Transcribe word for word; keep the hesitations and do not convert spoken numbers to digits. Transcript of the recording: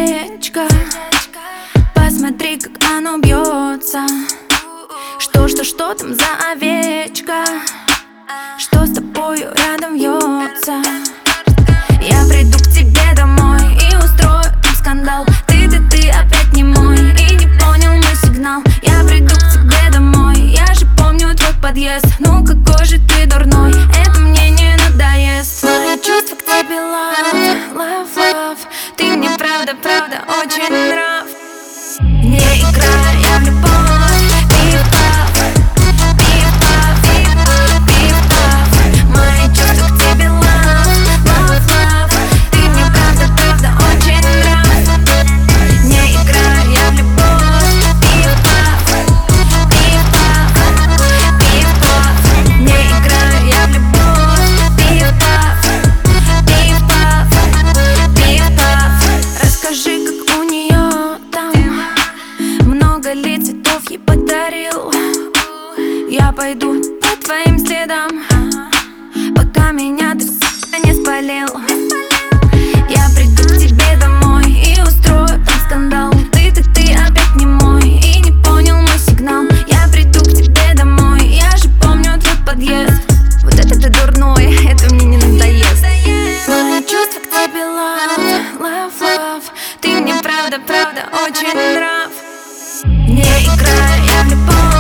сердечко. Посмотри, как оно бьется. Что, что, что там за овечка? Что с тобою рядом вьется? Я приду к тебе домой и устрою там скандал. Ты, ты, ты опять не мой и не понял мой сигнал. Я приду к тебе домой, я же помню твой подъезд. Ну какой же ты дурной, это мне не надоест. Мои чувства к тебе love, love, love. Ты мне правда, правда очень нрав. Не играю я в любовь. Цветов ей подарил. Я пойду по твоим следам, пока меня ты, сука, не спалил. Я приду к тебе домой и устрою там скандал. Ты, ты, ты опять не мой и не понял мой сигнал. Я приду к тебе домой, я же помню твой подъезд. Вот это ты дурной, это мне не надоест. Мои чувства к тебе love, love, love. Ты мне правда, правда очень нрав. Не играю я в любовь.